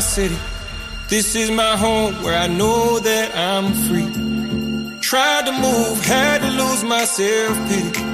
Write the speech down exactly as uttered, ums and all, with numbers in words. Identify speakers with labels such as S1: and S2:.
S1: city. This is my home where I know that I'm free. Tried to move, had to lose my self-pity.